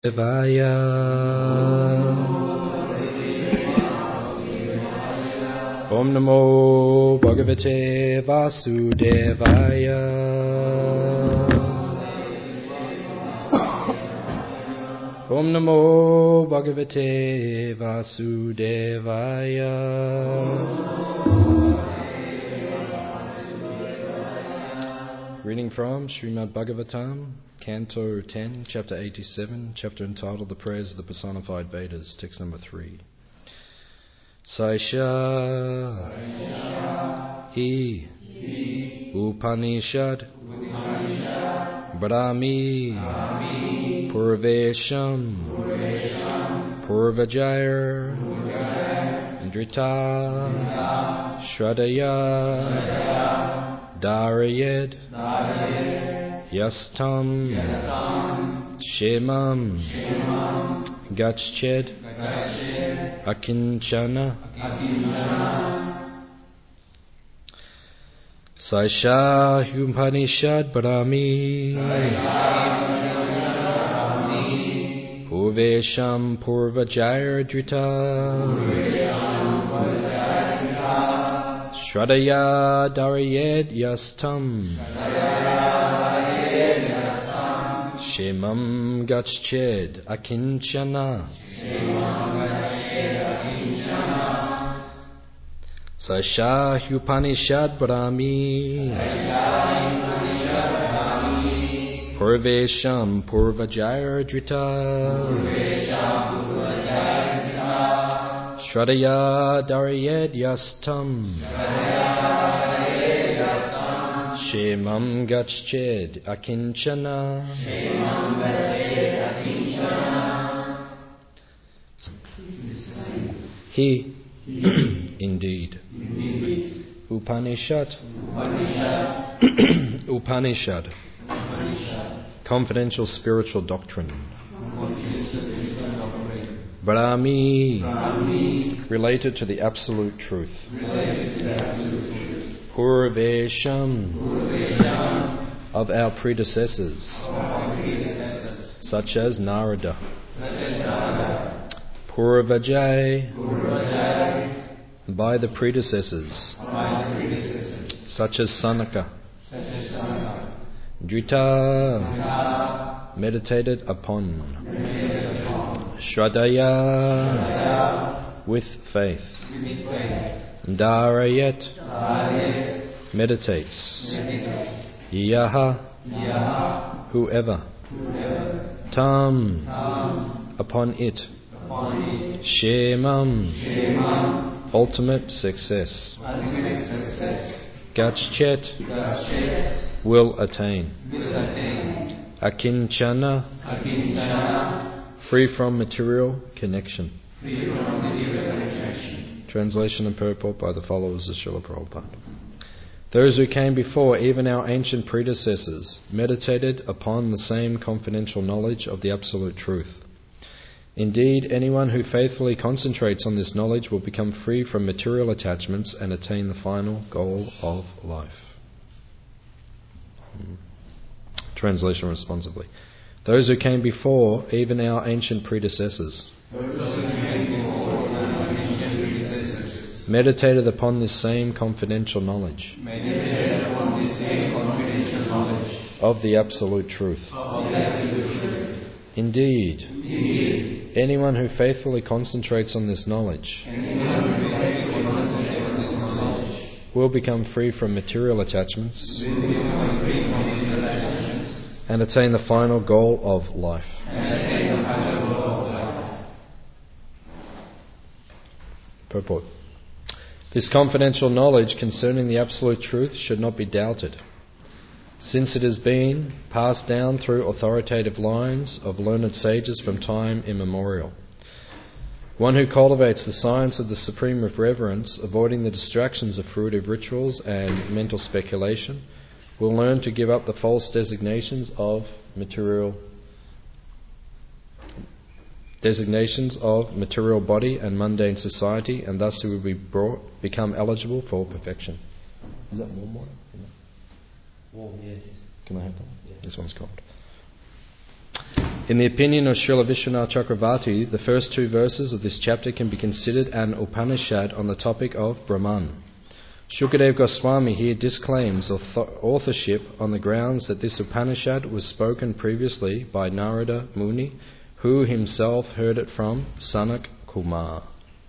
Devaya. Om Namo Bhagavate Vasudevaya. Om Namo Bhagavate Vasudevaya. Reading from Srimad Bhagavatam, Canto 10, Chapter 87, chapter entitled The Prayers of the Personified Vedas, text number 3. Saisha Hi Upanishad Brahmi Purvesham Purvajayar Drita Shradaya Darayed Yastam Shemam Gachched Akinchana Saisha Upanishad Brahmi Purvesham Purvajayar Drita Shradaya Darayed Yastam Shemam Gachched Akinchana Saisha Upanishad Brahmi Purvesham Purvajayar Drita Shradaya Darayed Yastam Shemam Gachched Akinchana He indeed Upanishad Upanishad confidential spiritual doctrine. Brahmi related to the absolute truth. Purvesham of our predecessors, such as Narada. Purvajay by the predecessors, such as Sanaka. Drita meditated upon. Shradaya with faith. Darayat meditates. Yaha whoever. Tam upon it. Shemam ultimate success. Gachchet will attain. Akinchana free from material connection. Translation and purport by the followers of Srila Prabhupada. Those who came before, even our ancient predecessors, meditated upon the same confidential knowledge of the absolute truth. Indeed, anyone who faithfully concentrates on this knowledge will become free from material attachments and attain the final goal of life. Translation responsibly. Those who came before, even our ancient predecessors, meditated upon this same confidential knowledge of the absolute truth. Indeed, anyone who faithfully concentrates on this knowledge will become free from material attachments and attain the final goal of life. Purport. This confidential knowledge concerning the absolute truth should not be doubted, since it has been passed down through authoritative lines of learned sages from time immemorial. One who cultivates the science of the supreme reverence, avoiding the distractions of fruitive rituals and mental speculation, will learn to give up the false designations of material body and mundane society, and thus he will become eligible for perfection. Is that warm water? Warm, yes. Can I have that? Yeah. This one's cold. In the opinion of Srila Vishwanath Chakravarti, the first two verses of this chapter can be considered an Upanishad on the topic of Brahman. Shukadeva Goswami here disclaims authorship on the grounds that this Upanishad was spoken previously by Narada Muni, who himself heard it from Sanak Kumar.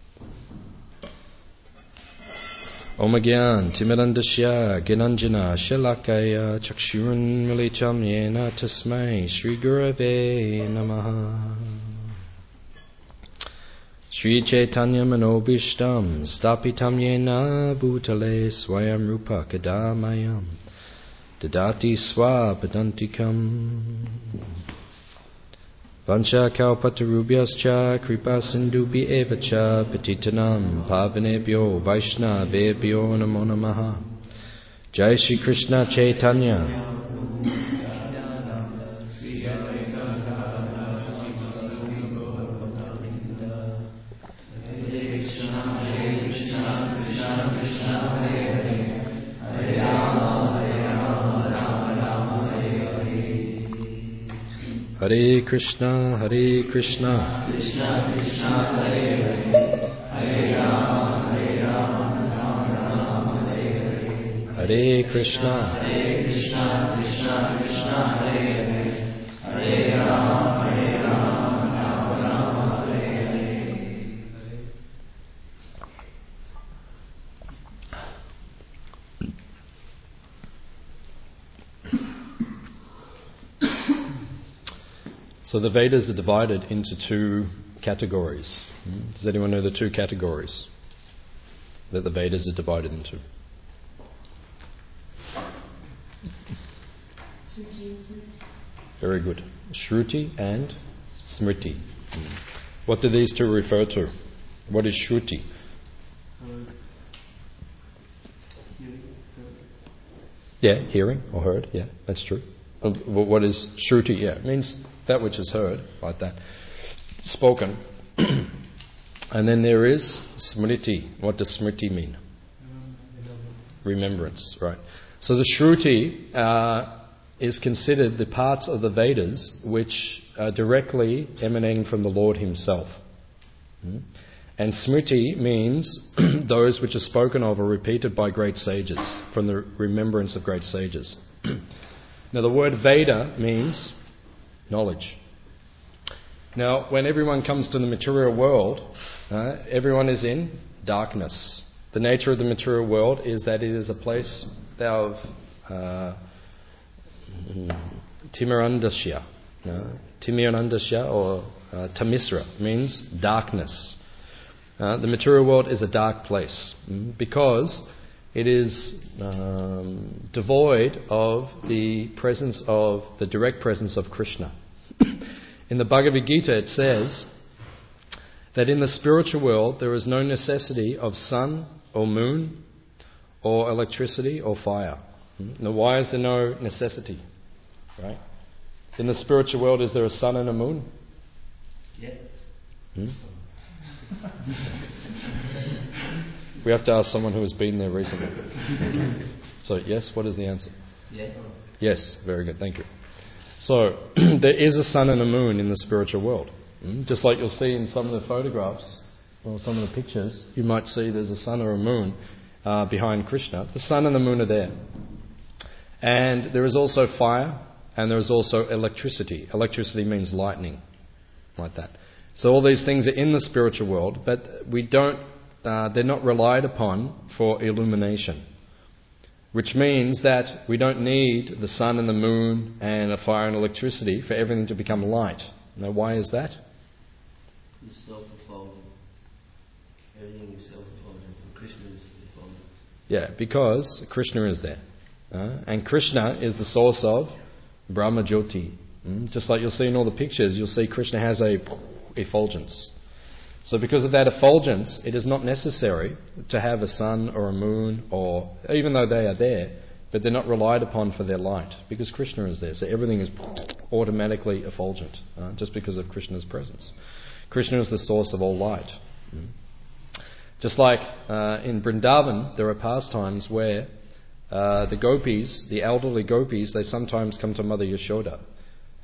Om Gyan Timirandasya Ginanjana Shalakaya Chakshurun Militam Yena Tasmai Shri Gurave Namaha. Shri Chaitanya Manobishtam Stapitam Yena Bhutale Swayam Rupa Kadamayam Dadati Swapadantikam Vancha Kalpatarubhyascha Kripa Sindhubi Evacha Patitanam Pavanebhyo Vaishnavebhyo Namo Namaha. Jai Shri Krishna Chaitanya Hare Krishna, Hare Krishna, Krishna Krishna, Hare Hare, Hare Rama, Rama Rama, Hare Hare, Hare Krishna, Krishna Krishna, Hare Hare, Hare Rama, Rama Rama, Hare Hare. So the Vedas are divided into two categories. Does anyone know the two categories that the Vedas are divided into? Very good. Shruti and Smriti. What do these two refer to? What is Shruti? Yeah, hearing or heard. Yeah, that's true. What is Shruti? Yeah, it means that which is heard, like that, spoken. And then there is Smriti. What does Smriti mean? Remembrance, right. So the Shruti is considered the parts of the Vedas which are directly emanating from the Lord Himself. And Smriti means those which are spoken of or repeated by great sages, from the remembrance of great sages. Now the word Veda means knowledge. Now when everyone comes to the material world, everyone is in darkness. The nature of the material world is that it is a place of Timirandasya. Timirandasya or Tamisra means darkness. The material world is a dark place because it is devoid of the presence of the direct presence of Krishna. In the Bhagavad Gita it says that in the spiritual world there is no necessity of sun or moon or electricity or fire. Now why is there no necessity? Right? In the spiritual world is there a sun and a moon? Yeah. We have to ask someone who has been there recently. So, yes, what is the answer? Yeah. Yes, very good, thank you. So, there is a sun and a moon in the spiritual world. Just like you'll see in some of the photographs, or some of the pictures, you might see there's a sun or a moon behind Krishna. The sun and the moon are there. And there is also fire, and there is also electricity. Electricity means lightning, like that. So all these things are in the spiritual world, but they're not relied upon for illumination. Which means that we don't need the sun and the moon and a fire and electricity for everything to become light. Now why is that? It's self-fulfilling. Everything is self-fulfilling, and Krishna is fulfilling. Yeah, because Krishna is there. And Krishna is the source of Brahma Jyoti. Just like you'll see in all the pictures, you'll see Krishna has a effulgence. So because of that effulgence, it is not necessary to have a sun or a moon, or even though they are there, but they're not relied upon for their light, because Krishna is there. So everything is automatically effulgent, just because of Krishna's presence. Krishna is the source of all light. Just like in Vrindavan, there are pastimes where the gopis, the elderly gopis, they sometimes come to Mother Yashoda.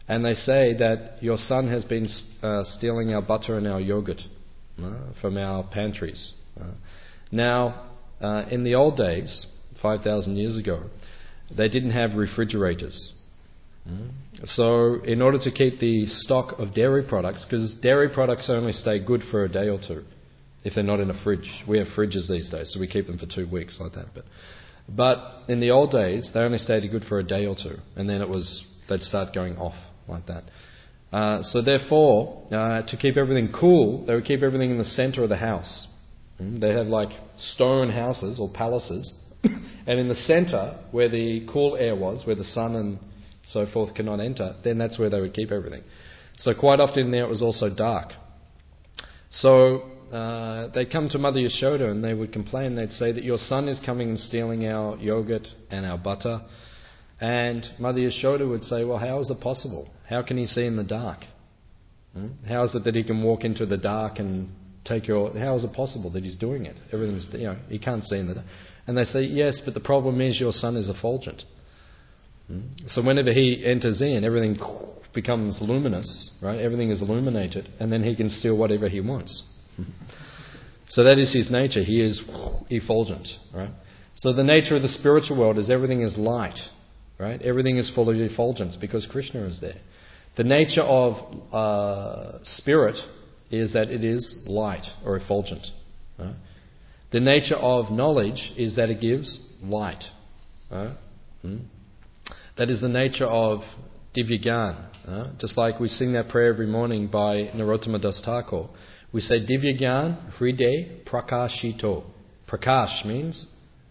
And they say that your son has been stealing our butter and our yogurt from our pantries. Now, in the old days, 5,000 years ago, they didn't have refrigerators. So in order to keep the stock of dairy products, because dairy products only stay good for a day or two if they're not in a fridge. We have fridges these days, so we keep them for 2 weeks like that. But in the old days, they only stayed good for a day or two, and then they'd start going off like that. So therefore, to keep everything cool, they would keep everything in the centre of the house. They have like stone houses or palaces, and in the centre, where the cool air was, where the sun and so forth cannot enter, then that's where they would keep everything. So quite often there it was also dark. So they'd come to Mother Yashoda and they would complain. They'd say that your son is coming and stealing our yogurt and our butter. And Mother Yashoda would say, well, how is it possible? How can he see in the dark? How is it that he can walk into the dark and take how is it possible that he's doing it? Everything's, he can't see in the dark. And they say, yes, but the problem is your son is effulgent. So whenever he enters in, everything becomes luminous, right? Everything is illuminated, and then he can steal whatever he wants. So that is his nature. He is effulgent, right? So the nature of the spiritual world is everything is light, right? Everything is full of effulgence because Krishna is there. The nature of spirit is that it is light or effulgent. Right? The nature of knowledge is that it gives light. Right? That is the nature of Divya-gyan. Just like we sing that prayer every morning by Narottama Das Thakur. We say Divya-gyan Hriday Prakashito. Prakash means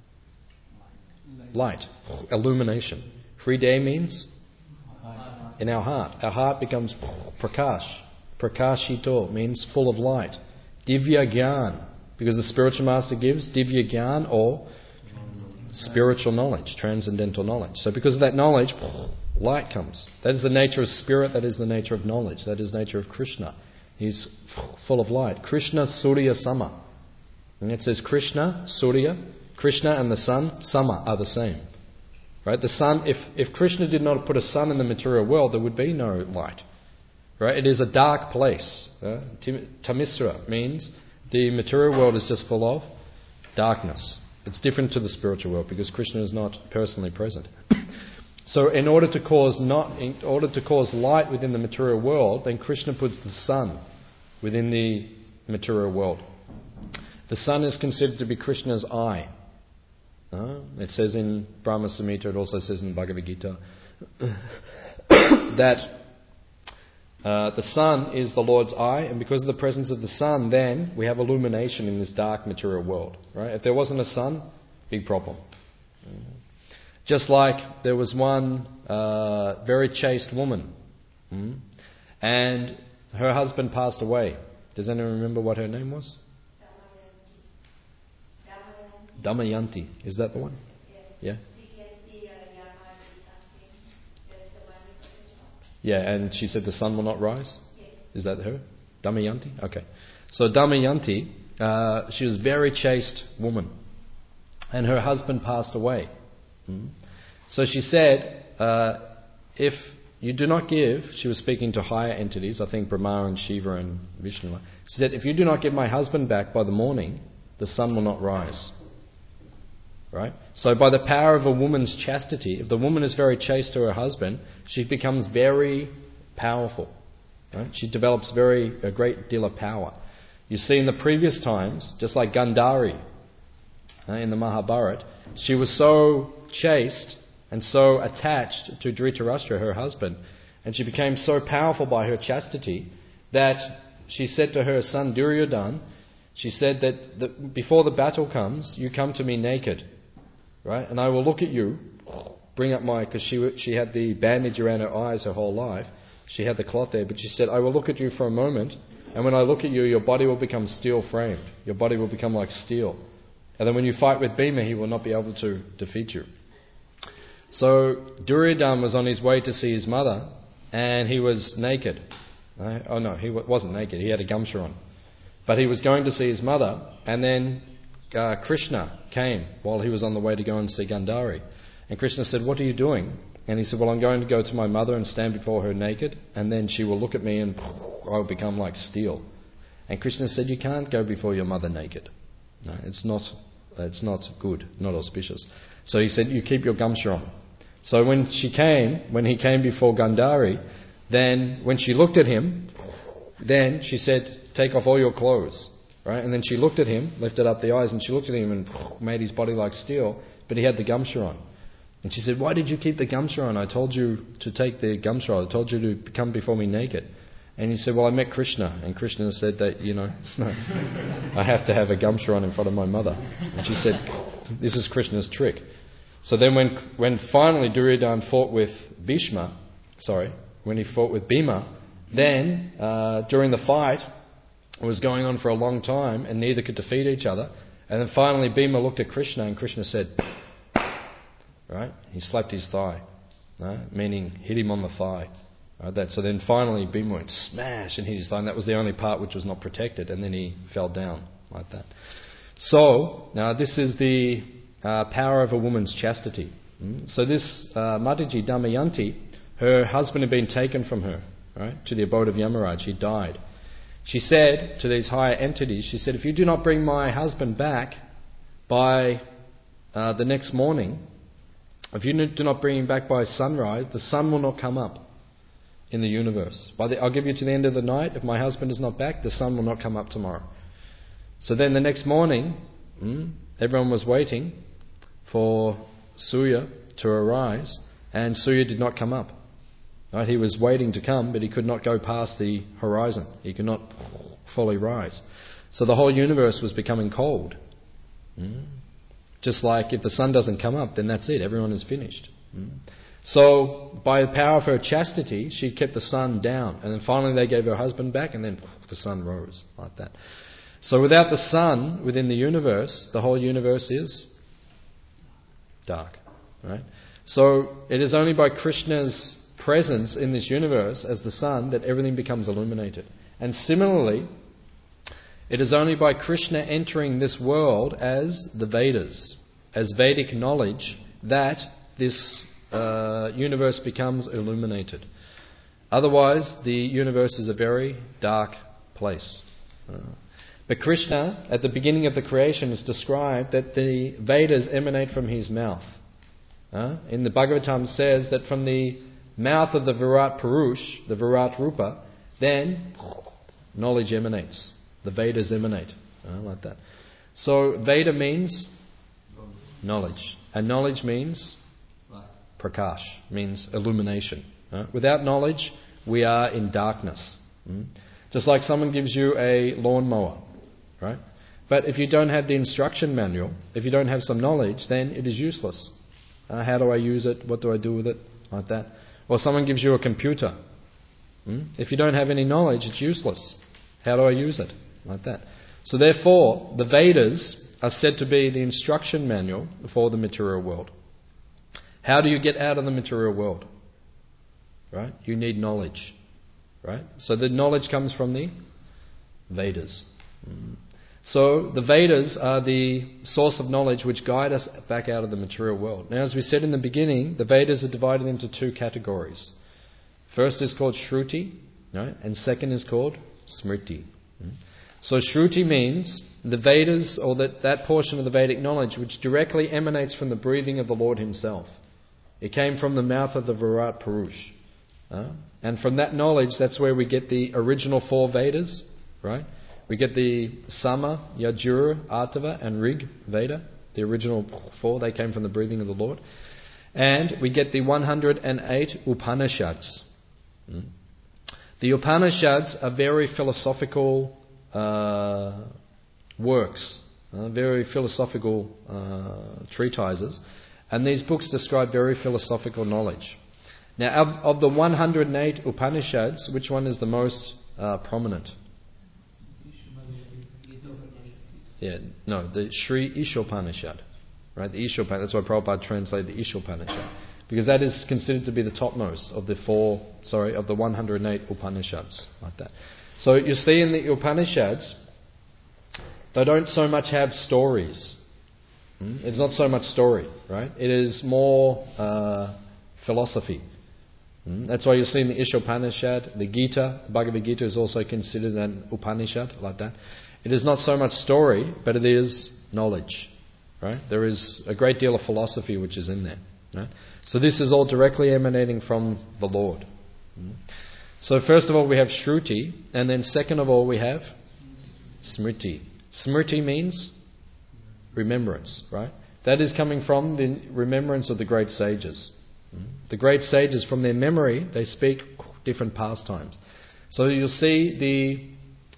light, illumination. Hriday means in our heart. Our heart becomes Prakash. Prakashito means full of light. Divya-gyan, because the spiritual master gives Divya-gyan or spiritual knowledge, transcendental knowledge. So because of that knowledge, light comes. That is the nature of spirit, that is the nature of knowledge, that is the nature of Krishna. He's full of light. Krishna Surya Sama. And it says Krishna, Surya, Krishna and the sun, Sama, are the same. Right? The sun, if Krishna did not put a sun in the material world, there would be no light. Right? It is a dark place. Tamisra means the material world is just full of darkness. It's different to the spiritual world because Krishna is not personally present. So in order to cause light within the material world, then Krishna puts the sun within the material world. The sun is considered to be Krishna's eye. It says in Brahma Samhita, it also says in Bhagavad Gita, that the sun is the Lord's eye, and because of the presence of the sun, then we have illumination in this dark material world. Right? If there wasn't a sun, big problem. Just like there was one very chaste woman, and her husband passed away. Does anyone remember what her name was? Damayanti. Is that the one? Yes. Yeah? Yeah, and she said the sun will not rise? Yes. Is that her? Damayanti? Okay. So Damayanti, she was a very chaste woman. And her husband passed away. So she said, if you do not give, she was speaking to higher entities, I think Brahma and Shiva and Vishnu. She said, if you do not give my husband back by the morning, the sun will not rise. Right? So by the power of a woman's chastity, if the woman is very chaste to her husband, she becomes very powerful. Right? She develops a great deal of power. You see in the previous times, just like Gandhari in the Mahabharata, she was so chaste and so attached to Dhritarashtra, her husband, and she became so powerful by her chastity that she said to her son Duryodhana, she said that before the battle comes, you come to me naked. Right? And I will look at you, bring up because she had the bandage around her eyes her whole life. She had the cloth there, but she said, I will look at you for a moment, and when I look at you, your body will become steel framed. Your body will become like steel. And then when you fight with Bhima, he will not be able to defeat you. So Duryodhana was on his way to see his mother, and he was naked. Right? Oh no, he wasn't naked, he had a gamsha on. But he was going to see his mother, and then Krishna came while he was on the way to go and see Gandhari. And Krishna said, what are you doing? And he said, well, I'm going to go to my mother and stand before her naked, and then she will look at me and I'll become like steel. And Krishna said, you can't go before your mother naked. No, it's not good, not auspicious. So he said, you keep your gamsha on. So when he came before Gandhari, then when she looked at him, then she said, take off all your clothes. Right? And then she looked at him, lifted up the eyes, and she looked at him and made his body like steel, but he had the gamsha on. And she said, why did you keep the gamsha on? I told you to take the gamsha on. I told you to come before me naked. And he said, well, I met Krishna. And Krishna said that, no, I have to have a gamsha on in front of my mother. And she said, this is Krishna's trick. So then when finally Duryodhana fought with Bhishma, when he fought with Bhima, then during the fight, it was going on for a long time and neither could defeat each other. And then finally Bhima looked at Krishna and Krishna said, right? He slapped his thigh, meaning hit him on the thigh. Right? So then finally Bhima went smash and hit his thigh, and that was the only part which was not protected, and then he fell down like that. So now this is the power of a woman's chastity. So this Mataji Damayanti, her husband had been taken from her, right, to the abode of Yamaraj. He died. She said to these higher entities, she said, if you do not bring my husband back by the next morning, if you do not bring him back by sunrise, the sun will not come up in the universe. I'll give you to the end of the night. If my husband is not back, the sun will not come up tomorrow. So then the next morning, everyone was waiting for Surya to arise, and Surya did not come up. Right? He was waiting to come, but he could not go past the horizon. He could not fully rise. So the whole universe was becoming cold. Just like if the sun doesn't come up, then that's it. Everyone is finished. So by the power of her chastity, she kept the sun down. And then finally they gave her husband back, and then the sun rose like that. So without the sun within the universe, the whole universe is dark. Right? So it is only by Krishna's presence in this universe as the sun that everything becomes illuminated. And similarly, it is only by Krishna entering this world as the Vedas, as Vedic knowledge, that this universe becomes illuminated. Otherwise, the universe is a very dark place. But Krishna, at the beginning of the creation, is described that the Vedas emanate from his mouth. In the Bhagavatam says that from the mouth of the Virat Purush, the Virat Rupa, then knowledge emanates. The Vedas emanate. Like that. So Veda means knowledge. And knowledge means prakash, means illumination. Without knowledge, we are in darkness. Just like someone gives you a lawnmower, right? But if you don't have the instruction manual, if you don't have some knowledge, then it is useless. How do I use it? What do I do with it? Like that. Or someone gives you a computer. If you don't have any knowledge, it's useless. How do I use it? Like that. So therefore, the Vedas are said to be the instruction manual for the material world. How do you get out of the material world? Right? You need knowledge. Right? So the knowledge comes from the Vedas. So the Vedas are the source of knowledge which guide us back out of the material world. Now, as we said in the beginning, the Vedas are divided into two categories. First is called Shruti, right? And second is called Smriti. So Shruti means the Vedas, or that portion of the Vedic knowledge which directly emanates from the breathing of the Lord himself. It came from the mouth of the Virat Purush. And from that knowledge, that's where we get the original four Vedas, right? We get the Sama, Yajur, Atava and Rig Veda, the original four. They came from the breathing of the Lord. And we get the 108 Upanishads. The Upanishads are very philosophical works, very philosophical treatises. And these books describe very philosophical knowledge. Now, of the 108 Upanishads, which one is the most prominent? The Sri Ishopanishad. Right, the Ishopanishad. That's why Prabhupada translated the Ishopanishad. Because that is considered to be the topmost of the 108 Upanishads. Like that. So you see in the Upanishads, they don't so much have stories. It's not so much story, right? It is more philosophy. That's why you see in the Ishopanishad, the Gita, the Bhagavad Gita is also considered an Upanishad, like that. It is not so much story, but it is knowledge. Right? There is a great deal of philosophy which is in there. Right? So this is all directly emanating from the Lord. So first of all we have Shruti, and then second of all we have Smriti. Smriti means remembrance, right? That is coming from the remembrance of the great sages. The great sages, from their memory, they speak different pastimes. So you'll see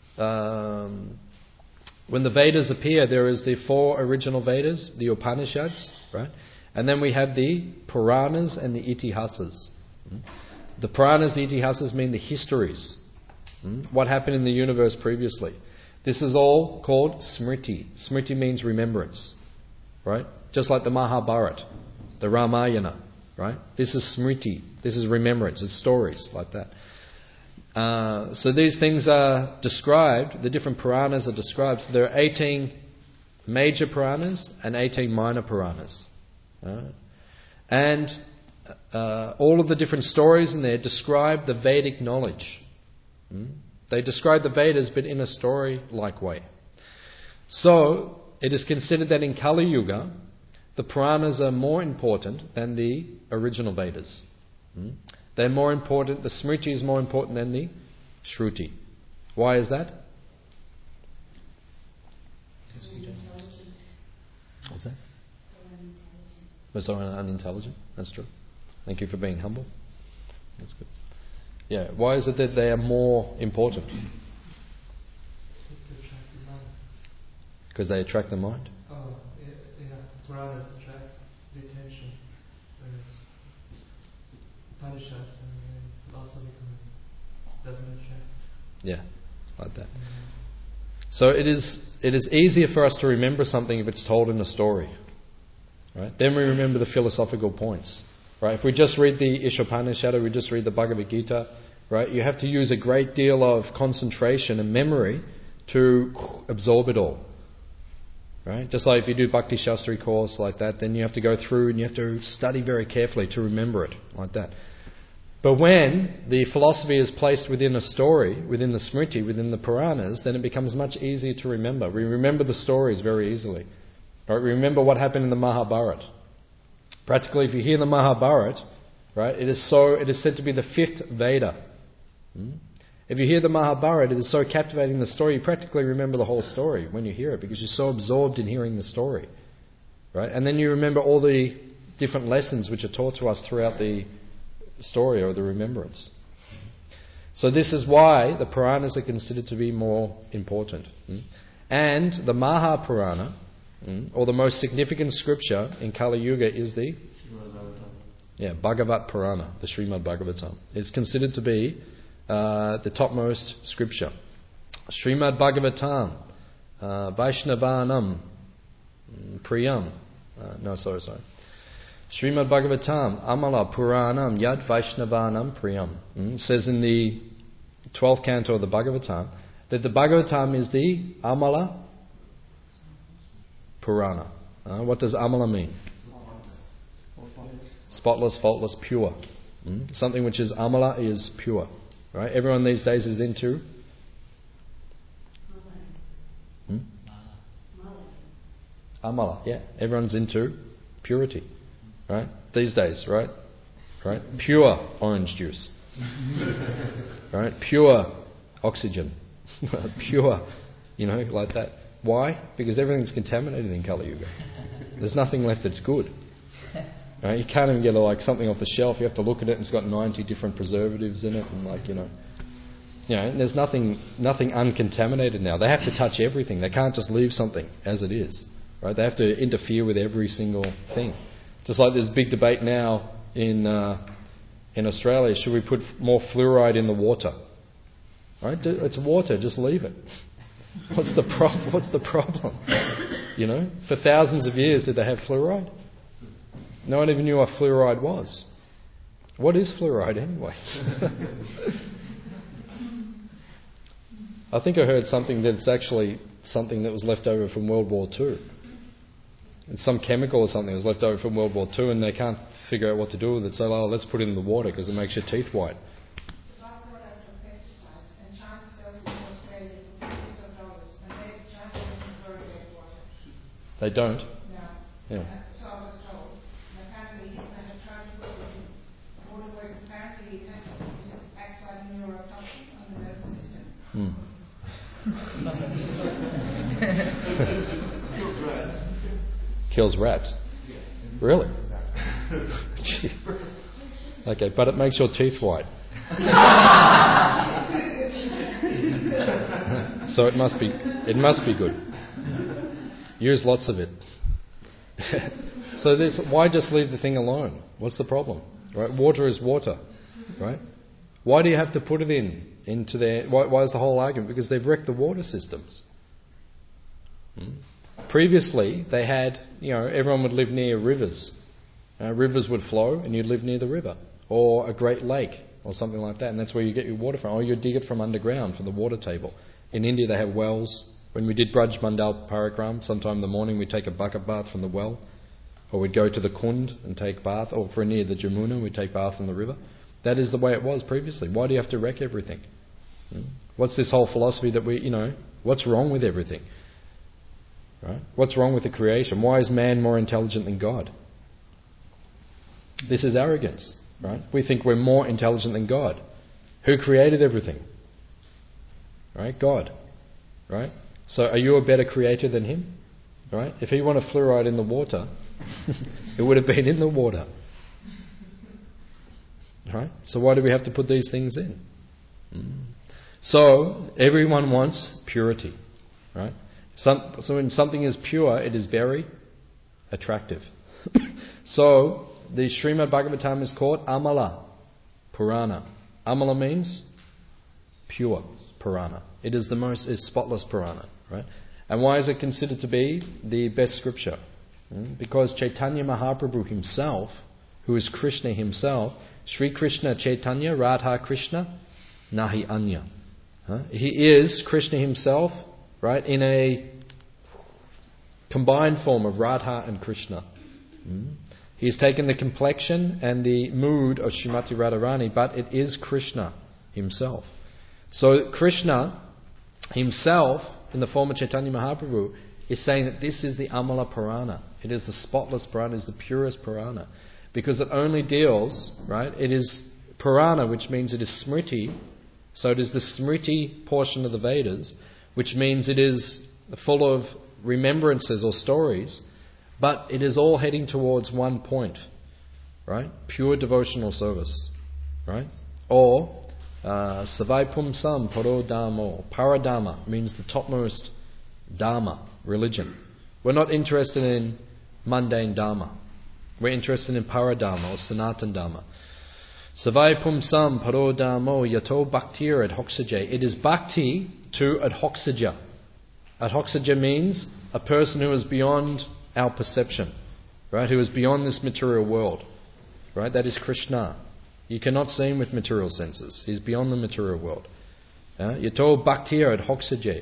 when the Vedas appear, there is the 4 original Vedas, the Upanishads, right? And then we have the Puranas and the Itihasas. The Puranas, the Itihasas mean the histories. What happened in the universe previously. This is all called Smriti. Smriti means remembrance, right? Just like the Mahabharata, the Ramayana, right? This is Smriti. This is remembrance. It's stories like that. So these things are described, the different Puranas are described. So there are 18 major Puranas and 18 minor Puranas. And all of the different stories in there describe the Vedic knowledge. They describe the Vedas but in a story-like way. So it is considered that in Kali Yuga, the Puranas are more important than the original Vedas. They're more important, the Smriti is more important than the Shruti. Why is that? What's that? We're so unintelligent. That's true. Thank you for being humble. That's good. Yeah, why is it that they are more important? Just to attract the mind. Because they attract the mind? Oh, yeah. Puranas attract the attention, whereas Upanishads and philosophy doesn't attract. Yeah, like that. So it is easier for us to remember something if it's told in a story. Right? Then we remember the philosophical points. Right? If we just read the Ishopanishad or we just read the Bhagavad Gita, right, you have to use a great deal of concentration and memory to absorb it all. Right? Just like if you do Bhakti Shastri course like that, then you have to go through and you have to study very carefully to remember it like that. But when the philosophy is placed within a story, within the Smriti, within the Puranas, then it becomes much easier to remember. We remember the stories very easily. Right? We remember what happened in the Mahabharata. Practically, if you hear the Mahabharata, right, it is said to be the 5th Veda. If you hear the Mahabharata, it is so captivating the story, you practically remember the whole story when you hear it because you're so absorbed in hearing the story. Right? And then you remember all the different lessons which are taught to us throughout the story or the remembrance. So this is why the Puranas are considered to be more important. And the Mahapurana, or the most significant scripture in Kali Yuga is the Bhagavat Purana, the Srimad Bhagavatam. It's considered to be the topmost scripture. Srimad Bhagavatam, Vaishnavanam, Priyam. Srimad Bhagavatam, Amala Puranam, Yad Vaishnavanam Priyam. It says in the 12th canto of the Bhagavatam that the Bhagavatam is the Amala Purana. What does Amala mean? Spotless, faultless, pure. Something which is Amala is pure. Right? Everyone these days is into Amala. Yeah, everyone's into purity. Right? These days, right? Right? Pure orange juice. Right? Pure oxygen. Pure, like that. Why? Because everything's contaminated in Kali Yuga. There's nothing left that's good. Right? You can't even get something off the shelf. You have to look at it and it's got 90 different preservatives in it and there's nothing uncontaminated now. They have to touch everything. They can't just leave something as it is. Right? They have to interfere with every single thing. Just like there's a big debate now in Australia, should we put more fluoride in the water? Right? It's water, just leave it. What's the problem? For thousands of years did they have fluoride? No one even knew what fluoride was. What is fluoride anyway? I think I heard something that's actually something that was left over from World War II. It's some chemical or something that was left over from World War II, and they can't figure out what to do with it. So, let's put it in the water because it makes your teeth white. It's a byproduct of pesticides, and China sells it in Australia for billions of dollars, and China doesn't fluoridate water. They don't? No. Yeah. So I was told. And apparently Hitler had tried to put it in waterways. Apparently it acts like a neurotoxin on the nervous system. Kills rats. Kills rats? Really? Okay, but it makes your teeth white. So it must be good. Use lots of it. So why just leave the thing alone? What's the problem? Right? Water is water. Right? Why do you have to put it into there? Why is the whole argument? Because they've wrecked the water systems. Previously, they had, everyone would live near rivers. Rivers would flow and you'd live near the river. Or a great lake or something like that. And that's where you get your water from. Or you dig it from underground, from the water table. In India, they have wells. When we did Braj Mandal Parikram, sometime in the morning we'd take a bucket bath from the well. Or we'd go to the Kund and take bath. Or for near the Jamuna, we'd take bath in the river. That is the way it was previously. Why do you have to wreck everything? What's this whole philosophy that what's wrong with everything? Right? What's wrong with the creation? Why is man more intelligent than God? This is arrogance, right? We think we're more intelligent than God. Who created everything? Right? God. Right? So are you a better creator than Him? Right? If He wanted fluoride in the water, it would have been in the water. Right? So why do we have to put these things in? So everyone wants purity. Right? So when something is pure, it is very attractive. So the Srimad Bhagavatam is called Amala Purana. Amala means pure Purana. It is spotless Purana. Right? And why is it considered to be the best scripture? Because Chaitanya Mahaprabhu himself, who is Krishna himself, Sri Krishna Chaitanya Radha Krishna Nahi Anya. He is Krishna himself, right, in a combined form of Radha and Krishna. He's taken the complexion and the mood of Srimati Radharani, but it is Krishna himself. So Krishna himself, in the form of Chaitanya Mahaprabhu, is saying that this is the Amala Purana. It is the spotless Purana, it is the purest Purana. Because it only deals, right, it is Purana, which means it is Smriti. So it is the Smriti portion of the Vedas, which means it is full of remembrances or stories, but it is all heading towards one point, right? Pure devotional service, right? Or Savai Pumsam Paro Dhammo. Paradhamma means the topmost Dharma, religion. We're not interested in mundane Dharma. We're interested in Paradhamma or Sanatan Dhamma. Savai Pumsam Paro Dhammo Yato Bhaktir Adhoksajay. It is bhakti to adhoksaja. Adhoksaja means a person who is beyond our perception, right? Who is beyond this material world, right? That is Krishna. You cannot see Him with material senses. He's beyond the material world. Yato Bhaktir Adhoksajay.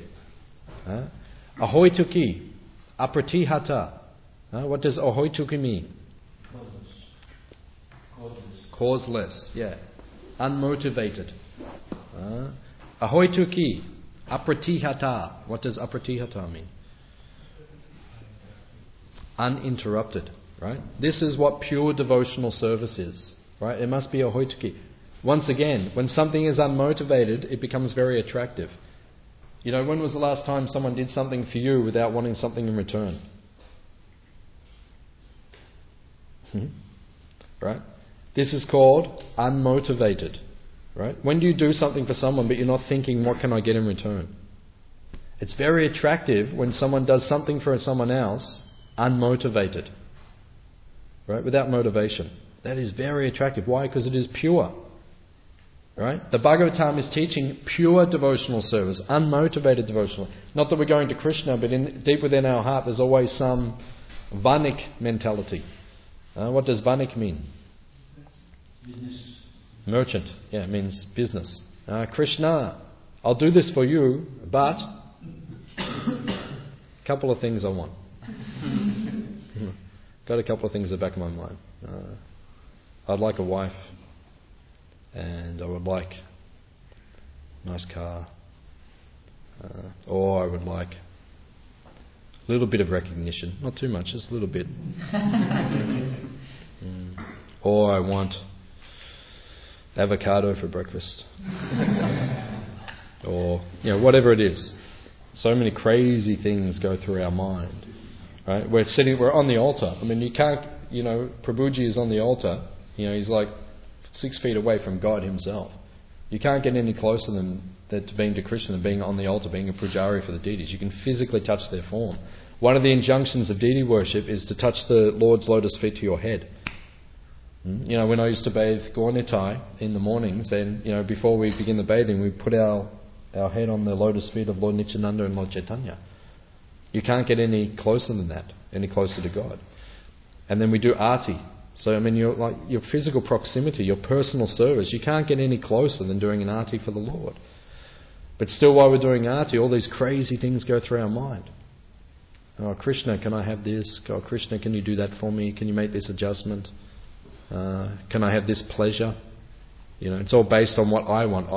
Ahoituki Apratihata. What does ahoituki mean? Causeless, yeah. Unmotivated. Ahoituki, apratihata. What does apratihata mean? Uninterrupted, right? This is what pure devotional service is, right? It must be ahoituki. Once again, when something is unmotivated, it becomes very attractive. When was the last time someone did something for you without wanting something in return? Right? This is called unmotivated. Right? When do you do something for someone but you're not thinking, what can I get in return? It's very attractive when someone does something for someone else unmotivated. Right? Without motivation. That is very attractive. Why? Because it is pure. Right? The Bhagavatam is teaching pure devotional service, unmotivated devotional. Not that we're going to Krishna, but deep within our heart there's always some vanik mentality. What does vanik mean? Business. Merchant. Yeah, it means business. Krishna, I'll do this for you, but a couple of things I want. got a couple of things in the back of my mind. I'd like a wife, and I would like a nice car, or I would like a little bit of recognition, not too much, just a little bit. Or I want avocado for breakfast. Or, whatever it is. So many crazy things go through our mind. Right? We're on the altar. I mean, you can't, Prabhuji is on the altar. He's like 6 feet away from God himself. You can't get any closer than to being to Krishna than being on the altar, being a pujari for the deities. You can physically touch their form. One of the injunctions of deity worship is to touch the Lord's lotus feet to your head. When I used to bathe Gaur-Nitai in the mornings, then, before we begin the bathing, we put our head on the lotus feet of Lord Nityananda and Lord Chaitanya. You can't get any closer than that, any closer to God. And then we do arti. So, your physical proximity, your personal service, you can't get any closer than doing an arti for the Lord. But still, while we're doing arti, all these crazy things go through our mind. Oh, Krishna, can I have this? Oh, Krishna, can you do that for me? Can you make this adjustment? Can I have this pleasure? It's all based on what I want.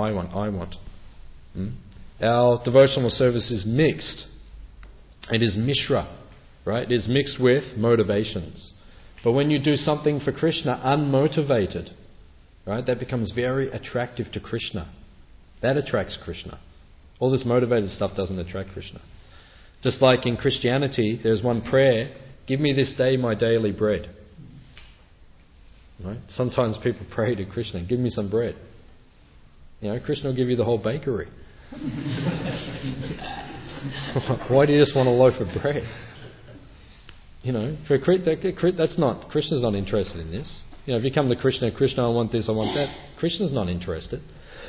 Our devotional service is mixed. It is mishra, right? It is mixed with motivations. But when you do something for Krishna unmotivated, right, that becomes very attractive to Krishna. That attracts Krishna. All this motivated stuff doesn't attract Krishna. Just like in Christianity, there's one prayer, give me this day my daily bread. Right? Sometimes people pray to Krishna, give me some bread. Krishna will give you the whole bakery. Why do you just want a loaf of bread? That's not, Krishna's not interested in this. If you come to Krishna, I want this, I want that. Krishna's not interested.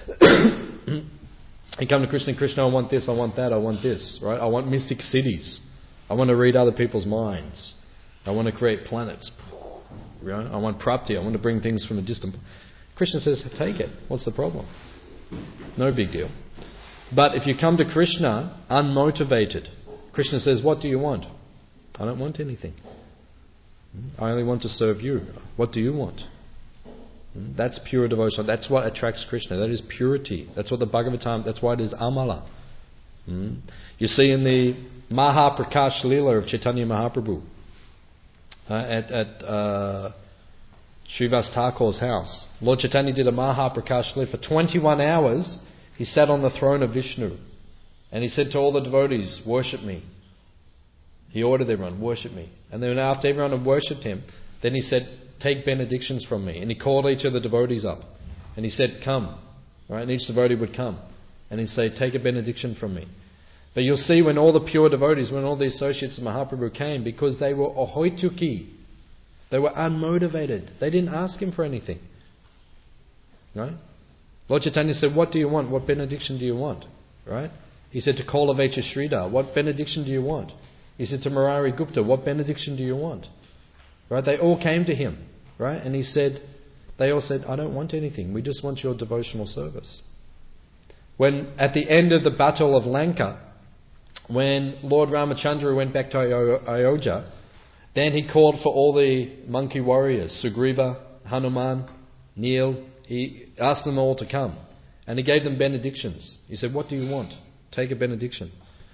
You come to Krishna, I want this, I want that, I want this. Right? I want mystic cities. I want to read other people's minds. I want to create planets. I want prapti. I want to bring things from a distant. Krishna says, take it. What's the problem? No big deal. But if you come to Krishna unmotivated, Krishna says, what do you want? I don't want anything. I only want to serve you. What do you want? That's pure devotion. That's what attracts Krishna. That is purity. That's what the Bhagavatam, that's why it is Amala. You see in the Mahaprakash Leela of Chaitanya Mahaprabhu, at Srivas Thakur's house, Lord Chaitanya did a Mahaprakash Leela for 21 hours. He sat on the throne of Vishnu and he said to all the devotees, worship me. He ordered everyone, worship me. And then after everyone had worshipped him, then he said, take benedictions from me. And he called each of the devotees up and he said, come. Right? And each devotee would come and he'd say, take a benediction from me. But you'll see when all the pure devotees, when all the associates of Mahaprabhu came, because they were ahoituki, they were unmotivated. They didn't ask him for anything. Right? Lord Chaitanya said, what do you want? What benediction do you want? Right? He said to Kolavecha Sridhar, what benediction do you want? He said to Murari Gupta, what benediction do you want? Right? They all came to him. Right? And he said, they all said, I don't want anything. We just want your devotional service. When at the end of the battle of Lanka, when Lord Ramachandra went back to Ayodhya, then he called for all the monkey warriors, Sugriva, Hanuman, Neel. He asked them all to come. And he gave them benedictions. He said, what do you want? Take a benediction.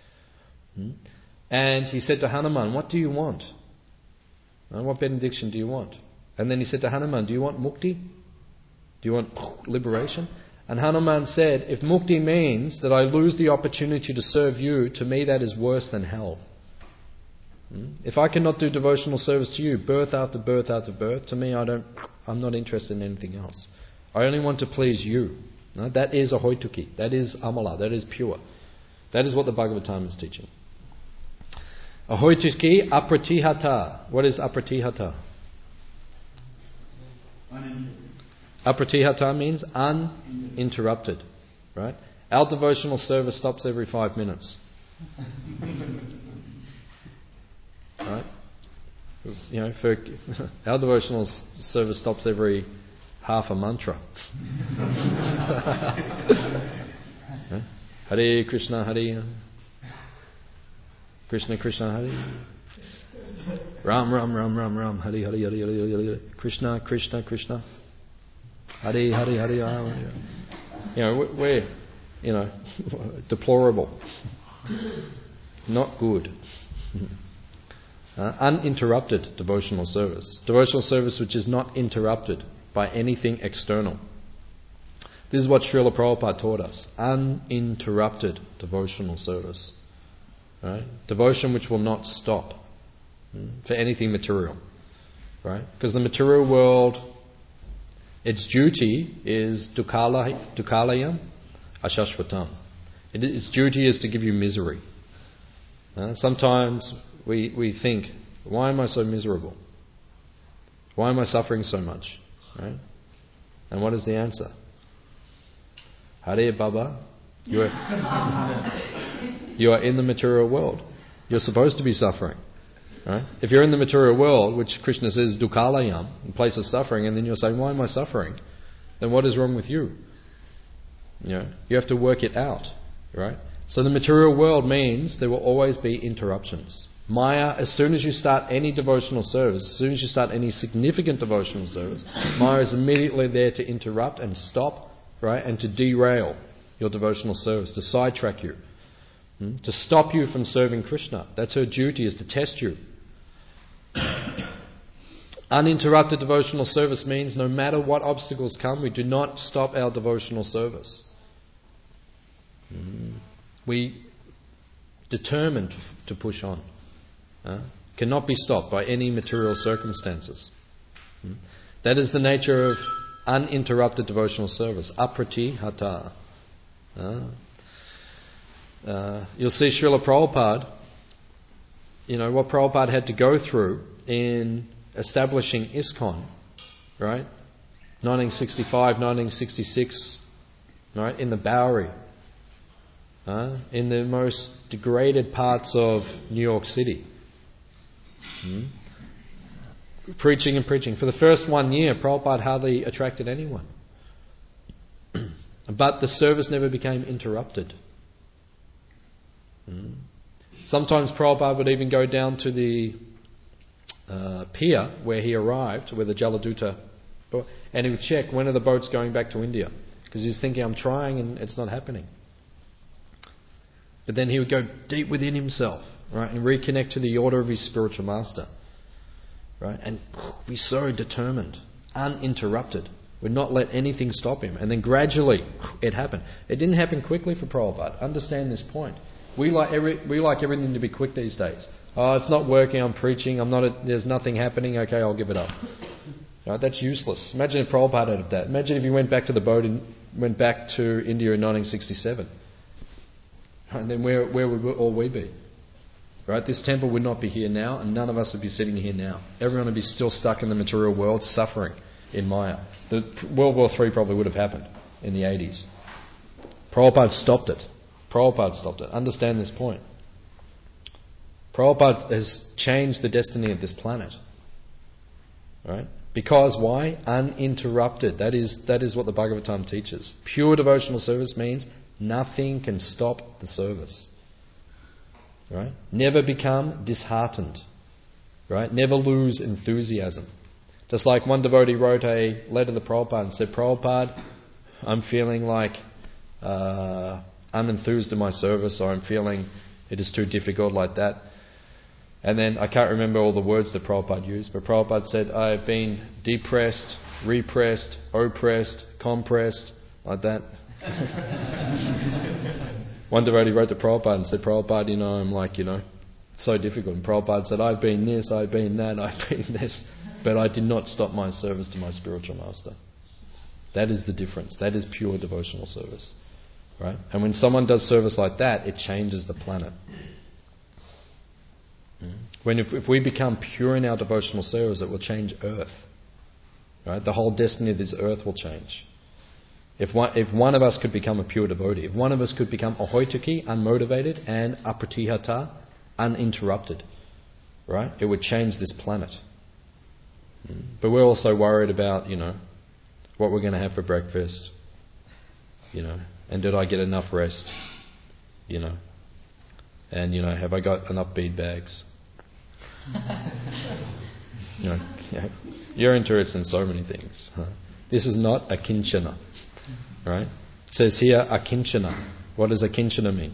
And he said to Hanuman, what do you want? And what benediction do you want? And then he said to Hanuman, do you want mukti? Do you want liberation? And Hanuman said, if mukti means that I lose the opportunity to serve you, to me that is worse than hell. If I cannot do devotional service to you, birth after birth after birth, to me I'm not interested in anything else. I only want to please you. No, that is ahoituki. That is amala. That is pure. That is what the Bhagavatam is teaching. Ahoituki apratihata. What is apratihata? Apratihata means uninterrupted. Right? Our devotional service stops every 5 minutes. Right? For our devotional service stops every half a mantra. Hare Krishna, Hare Krishna, Krishna Hare. Ram, Ram, Ram, Ram, Ram, Hari, Hari, Hari, Hari, Hari, Hari, Krishna, Krishna, Krishna, Hari, Hari, Hari, Hari, Hari. You know, we're, you know, deplorable. Not good. Uninterrupted devotional service. Devotional service which is not interrupted by anything external. This is what Srila Prabhupada taught us. Uninterrupted devotional service. Right? Devotion which will not stop for anything material. Right? Because the material world, its duty is dukkhalayam ashashvatam. Its duty is to give you misery. Sometimes we think, why am I so miserable? Why am I suffering so much? Right? And what is the answer? Hare Baba, you are in the material world. You're supposed to be suffering. Right? If you're in the material world, which Krishna says dukkhalayam, a place of suffering, and then you're saying, why am I suffering? Then what is wrong with you? You know, you have to work it out. Right? So the material world means there will always be interruptions. Maya, as soon as you start any devotional service, as soon as you start any significant devotional service, Maya is immediately there to interrupt and stop, right, and to derail your devotional service, to sidetrack you, to stop you from serving Krishna. That's her duty, is to test you. Uninterrupted devotional service means no matter what obstacles come, we do not stop our devotional service. We determined to push on. Cannot be stopped by any material circumstances. That is the nature of uninterrupted devotional service. Apratihata. You'll see Srila Prabhupada, you know, what Prabhupada had to go through in establishing ISKCON, right? 1965, 1966, right? In the Bowery. In the most degraded parts of New York City. Preaching and preaching. For the first 1 year, Prabhupada hardly attracted anyone. But the service never became interrupted. Sometimes Prabhupada would even go down to the pier where he arrived, where the Jaladuta, and he would check, when are the boats going back to India? Because he's thinking, I'm trying and it's not happening. But then he would go deep within himself, right, and reconnect to the order of his spiritual master, right, and be so determined, uninterrupted, would not let anything stop him. And then gradually it happened. It didn't happen quickly for Prabhupada. Understand this point. We like everything to be quick these days. Oh, it's not working. I'm preaching. There's nothing happening. Okay, I'll give it up. Right, that's useless. Imagine if Prabhupada had that. Imagine if he went back to the boat and went back to India in 1967. And then where would all we be? Right? This temple would not be here now, and none of us would be sitting here now. Everyone would be still stuck in the material world, suffering in Maya. The World War III probably would have happened in the 80s. Prabhupada stopped it. Understand this point. Prabhupada has changed the destiny of this planet. Right? Because why? Uninterrupted. That is what the Bhagavatam teaches. Pure devotional service means nothing can stop the service. Right? Never become disheartened. Right? Never lose enthusiasm. Just like one devotee wrote a letter to Prabhupada and said, Prabhupada, I'm feeling like I'm enthused in my service, or I'm feeling it is too difficult, like that. And then I can't remember all the words that Prabhupada used, but Prabhupada said, I've been depressed, repressed, oppressed, compressed, like that. One devotee wrote to Prabhupada and said, Prabhupada, I'm like, so difficult. And Prabhupada said, I've been this, I've been that, I've been this, but I did not stop my service to my spiritual master. That is the difference. That is pure devotional service. Right? And when someone does service like that, it changes the planet. When if we become pure in our devotional service, it will change earth. Right? The whole destiny of this earth will change. If one of us could become a pure devotee, if one of us could become ahoituki, unmotivated, and apratihata, uninterrupted, right? It would change this planet. But we're also worried about, what we're going to have for breakfast, and did I get enough rest, and have I got enough bead bags? You're interested in so many things. This is not akinchana, right? It says here akinchana. What does akinchana mean?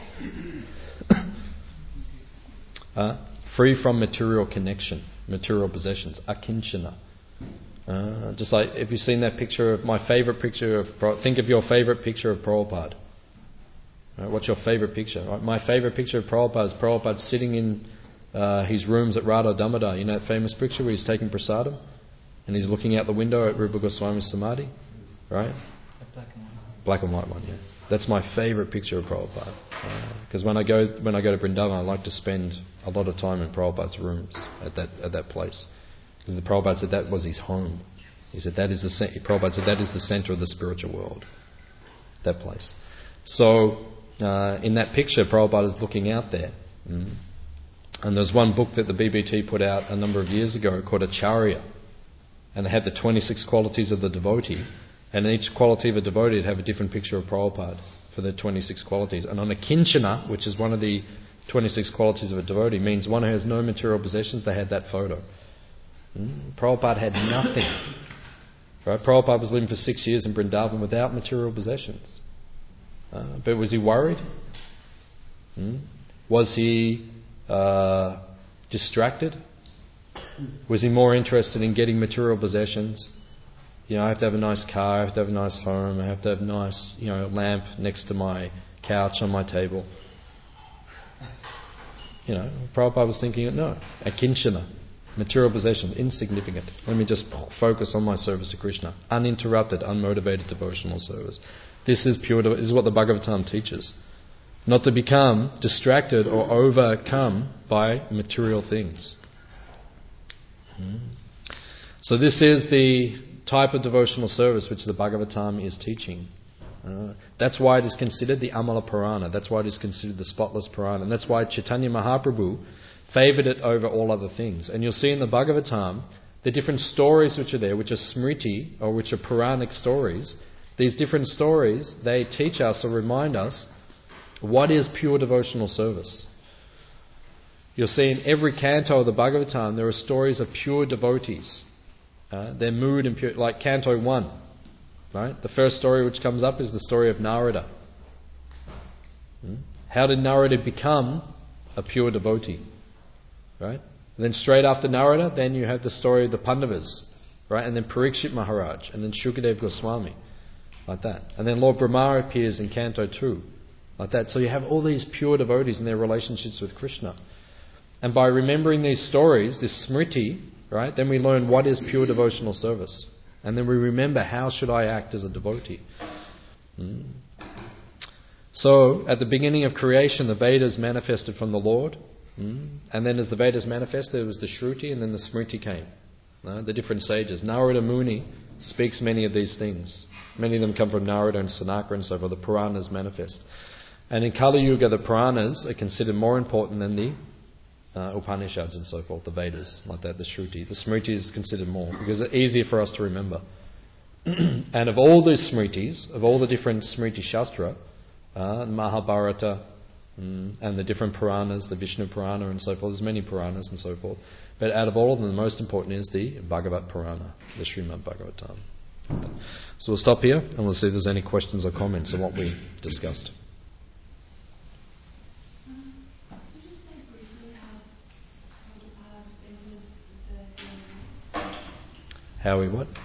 Free from material connection, material possessions. Akinchana. Just like if you've seen that picture of my favourite picture of... Think of your favourite picture of Prabhupada. Right, what's your favourite picture? Right, my favourite picture of Prabhupada is Prabhupada sitting in his rooms at Radha Damodar. You know that famous picture where he's taking prasadam? And he's looking out the window at Rupa Goswami's Samadhi? Right? Black and white one, yeah. That's my favourite picture of Prabhupada. Because when I go to Vrindavan, I like to spend a lot of time in Prabhupada's rooms at that place. Because the Prabhupada said that was his home. He said Prabhupada said that is the centre of the spiritual world. That place. So in that picture, Prabhupada is looking out there. And there's one book that the BBT put out a number of years ago called Acharya. And they had the 26 qualities of the devotee. And in each quality of a devotee would have a different picture of Prabhupada for the 26 qualities. And on a kinchana, which is one of the 26 qualities of a devotee, means one who has no material possessions, they had that photo. Prabhupada had nothing. Right? Prabhupada was living for 6 years in Vrindavan without material possessions. But was he worried? Was he distracted? Was he more interested in getting material possessions? I have to have a nice car, I have to have a nice home, I have to have a nice, lamp next to my couch on my table. Prabhupada was thinking, no, akinchana, material possession, insignificant. Let me just focus on my service to Krishna. Uninterrupted, unmotivated devotional service. This is this is what the Bhagavatam teaches. Not to become distracted or overcome by material things. So this is the type of devotional service which the Bhagavatam is teaching. That's why it is considered the Amala Purana. That's why it is considered the spotless Purana. And that's why Chaitanya Mahaprabhu favoured it over all other things. And you'll see in the Bhagavatam the different stories which are there, which are smriti, or which are Puranic stories. These different stories, they teach us or remind us what is pure devotional service. You'll see in every canto of the Bhagavatam there are stories of pure devotees. Their mood and pure, like Canto 1. Right? The first story which comes up is the story of Narada. How did Narada become a pure devotee? Right? And then straight after Narada, then you have the story of the Pandavas. Right? And then Parikshit Maharaj. And then Shukadev Goswami. Like that. And then Lord Brahma appears in Canto 2. Like that. So you have all these pure devotees and their relationships with Krishna. And by remembering these stories, this smriti, right, then we learn what is pure devotional service. And then we remember how should I act as a devotee. So, at the beginning of creation, the Vedas manifested from the Lord. And then as the Vedas manifested, there was the Shruti and then the Smriti came. The different sages. Narada Muni speaks many of these things. Many of them come from Narada and Sanaka and so forth. The Puranas manifest. And in Kali Yuga, the Puranas are considered more important than the Upanishads and so forth, the Vedas, like that, the Shruti. The Smriti is considered more, because it's easier for us to remember. And of all these Smritis, of all the different Smriti Shastra, Mahabharata, and the different Puranas, the Vishnu Purana and so forth, there's many Puranas and so forth. But out of all of them, the most important is the Bhagavat Purana, the Srimad Bhagavatam. So we'll stop here, and we'll see if there's any questions or comments on what we discussed. How we what?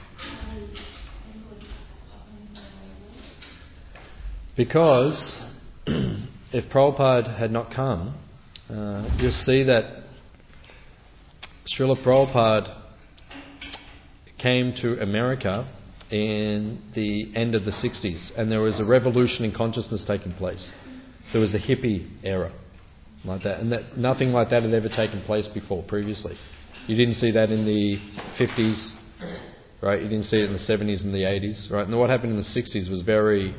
Because if Prabhupada had not come, you'll see that Srila Prabhupada came to America in the end of the 60s, and there was a revolution in consciousness taking place. There was the hippie era, like that, and that nothing like that had ever taken place before, previously. You didn't see that in the 50s. Right, you didn't see it in the 70s and the 80s, right? And what happened in the 60s was very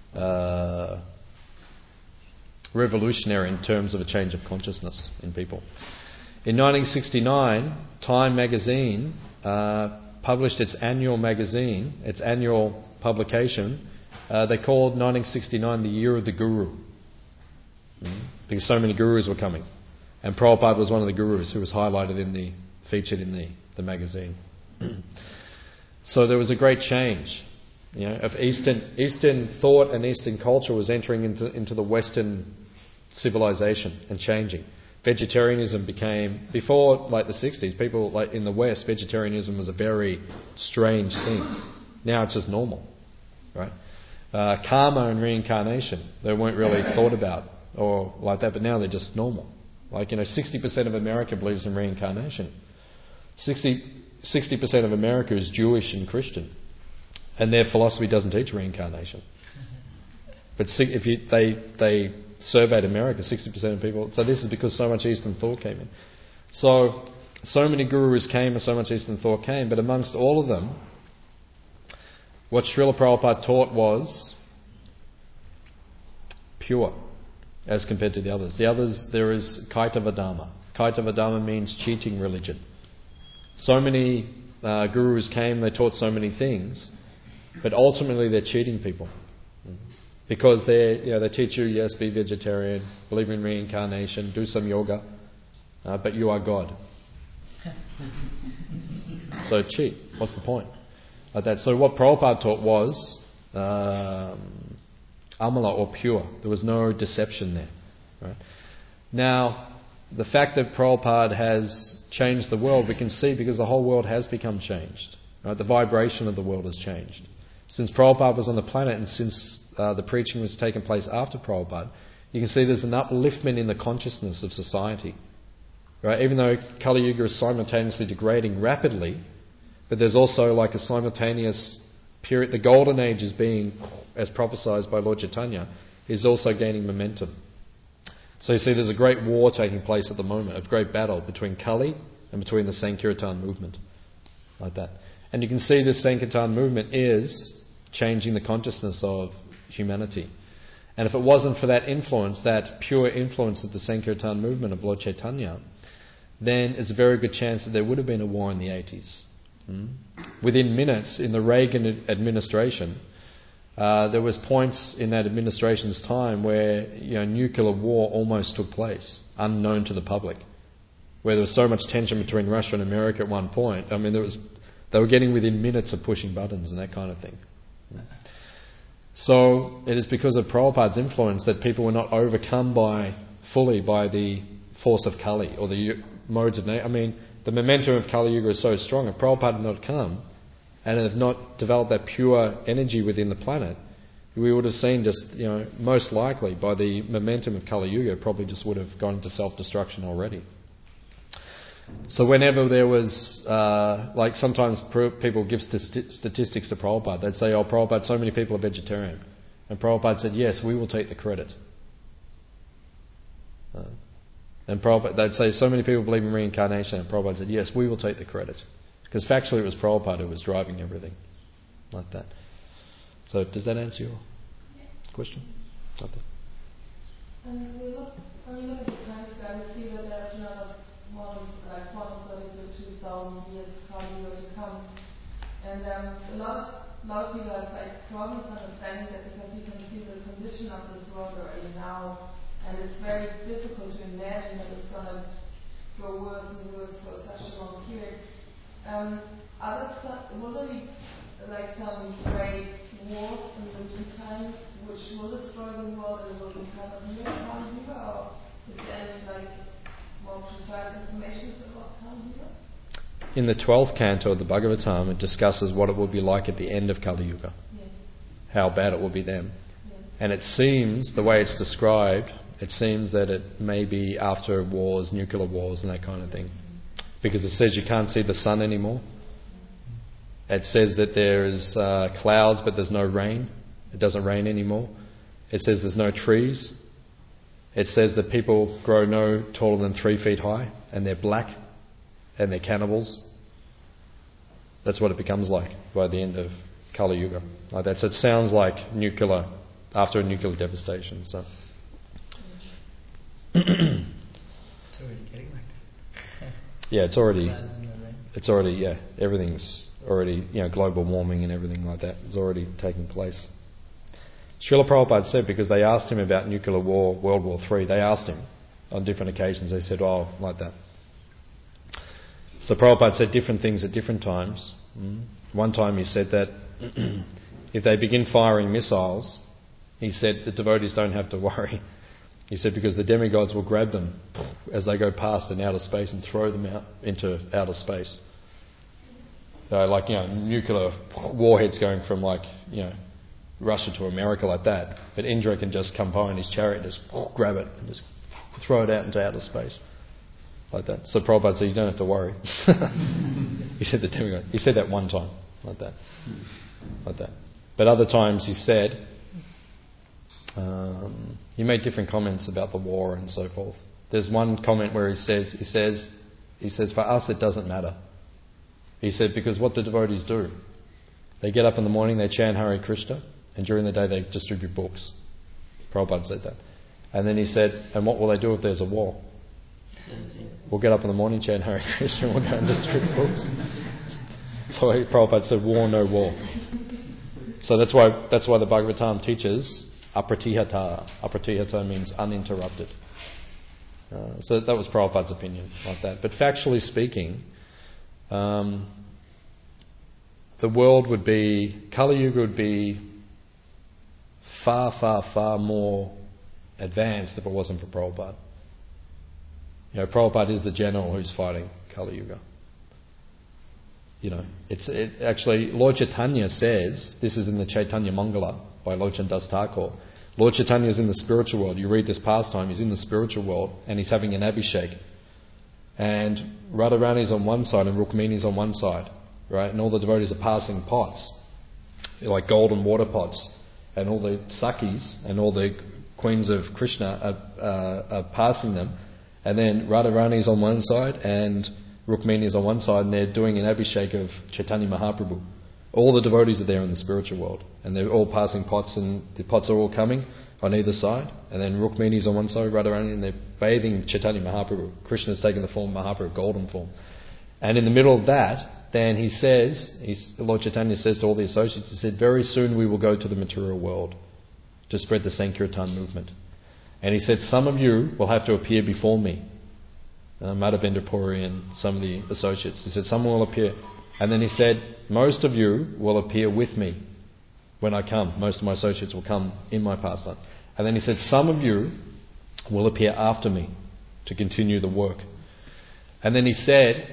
revolutionary in terms of a change of consciousness in people. In 1969, Time magazine published its annual magazine, its annual publication. They called 1969 the year of the Guru, because so many gurus were coming. And Prabhupada was one of the gurus who was featured in the magazine. So there was a great change, of Eastern thought and Eastern culture was entering into the Western civilization and changing. Vegetarianism became, before like the 60s, people like in the West, vegetarianism was a very strange thing. Now it's just normal, right? Karma and reincarnation, they weren't really thought about or like that, but now they're just normal. Like, 60% of America believes in reincarnation. 60% of America is Jewish and Christian, and their philosophy doesn't teach reincarnation. But they surveyed America, 60% of people. So this is because so much Eastern thought came in. So many gurus came and so much Eastern thought came, but amongst all of them, what Srila Prabhupada taught was pure as compared to the others. The others, there is Kaitava Dharma. Kaitava Dharma means cheating religion. So many gurus came, they taught so many things, but ultimately they're cheating people. Because they teach you, yes, be vegetarian, believe in reincarnation, do some yoga, but you are God. So cheat. What's the point? Like that. So what Prabhupada taught was amala, or pure. There was no deception there. Right? Now, the fact that Prabhupada has changed the world, we can see because the whole world has become changed. Right? The vibration of the world has changed. Since Prabhupada was on the planet and since the preaching was taking place after Prabhupada, you can see there's an upliftment in the consciousness of society. Right? Even though Kali Yuga is simultaneously degrading rapidly, but there's also like a simultaneous period. The golden age is being, as prophesied by Lord Chaitanya, is also gaining momentum. So you see there's a great war taking place at the moment, a great battle between Kali and between the Sankirtan movement. Like that. And you can see this Sankirtan movement is changing the consciousness of humanity. And if it wasn't for that influence, that pure influence of the Sankirtan movement of Lord Chaitanya, then it's a very good chance that there would have been a war in the 80s. Within minutes, in the Reagan administration, there was points in that administration's time where nuclear war almost took place, unknown to the public, where there was so much tension between Russia and America at one point. I mean, they were getting within minutes of pushing buttons and that kind of thing. So it is because of Prabhupada's influence that people were not overcome fully by the force of Kali or the modes of nature. I mean, the momentum of Kali Yuga is so strong. If Prabhupada had not come and had not developed that pure energy within the planet, we would have seen just, most likely by the momentum of Kali Yuga, probably just would have gone into self-destruction already. So whenever there was, like sometimes people give statistics to Prabhupada, they'd say, Prabhupada, so many people are vegetarian. And Prabhupada said, yes, we will take the credit. And Prabhupada, they'd say, so many people believe in reincarnation, and Prabhupada said, yes, we will take the credit. Because factually it was Prabhupada who was driving everything. Like that. So does that answer your question? Like that. And when we look at the time scale, we see that there's another 130 to 2,000 years of Kali Yuga to come. And a lot of people have problems understanding that because you can see the condition of this world already now. And it's very difficult to imagine that it's going to go worse and worse for such a long period. Will there be like some great wars in the meantime which will destroy the world and will become a new Kali Yuga, or is there any more precise information about Kali Yuga? In the 12th canto of the Bhagavatam, it discusses what it will be like at the end of Kali Yuga. Yeah. How bad it will be then. Yeah. And it seems, the way it's described, it seems that it may be after wars, nuclear wars and that kind of thing. Because it says you can't see the sun anymore. It says that there is clouds but there's no rain. It doesn't rain anymore. It says there's no trees. It says that people grow no taller than 3 feet high and they're black and they're cannibals. That's what it becomes like by the end of Kali Yuga. Like that. So it sounds like after a nuclear devastation. So. It's already getting like that. Yeah, it's already, everything's already, global warming and everything like that is already taking place. Srila Prabhupada said, because they asked him about nuclear war, World War III, they asked him, on different occasions they said, oh, like that. So Prabhupada said different things at different times. One time he said that if they begin firing missiles, he said the devotees don't have to worry. He said because the demigods will grab them as they go past in outer space and throw them out into outer space. Nuclear warheads going from Russia to America like that. But Indra can just come by in his chariot and just grab it and just throw it out into outer space. Like that. So Prabhupada said, you don't have to worry. He said the demigod. He said that one time. Like that. Like that. But other times he said, he made different comments about the war and so forth. There's one comment where he says, for us it doesn't matter. He said, because what do devotees do? They get up in the morning, they chant Hare Krishna, and during the day they distribute books. Prabhupada said that. And then he said, and what will they do if there's a war? We'll get up in the morning, chant Hare Krishna, and we'll go and distribute books. So Prabhupada said, war, no war. So that's why the Bhagavatam teaches apratihata. Apratihata means uninterrupted. So that was Prabhupada's opinion, like that. But factually speaking, the world would be, Kali Yuga would be far, far, far more advanced if it wasn't for Prabhupada. Prabhupada is the general who's fighting Kali Yuga. Actually, Lord Chaitanya says, this is in the Chaitanya Mangala by Lochan Das Thakur. Lord Chaitanya is in the spiritual world. You read this pastime, he's in the spiritual world and he's having an abhishek. And Radharani's on one side and Rukmini's on one side, right? And all the devotees are passing pots, like golden water pots. And all the Sakis and all the queens of Krishna are passing them. And then Radharani's on one side and Rukmini's on one side and they're doing an abhishek of Chaitanya Mahaprabhu. All the devotees are there in the spiritual world. And they're all passing pots and the pots are all coming on either side. And then Rukmini's on one side, Radharani, and they're bathing Chaitanya Mahaprabhu. Krishna's taken the form of Mahaprabhu, golden form. And in the middle of that, then he says, Lord Chaitanya says to all the associates, he said, very soon we will go to the material world to spread the Sankirtan movement. And he said, some of you will have to appear before me. Madhavendra Puri and some of the associates. He said, someone will appear. And then he said, most of you will appear with me when I come. Most of my associates will come in my pastime. And then he said, some of you will appear after me to continue the work. And then he said,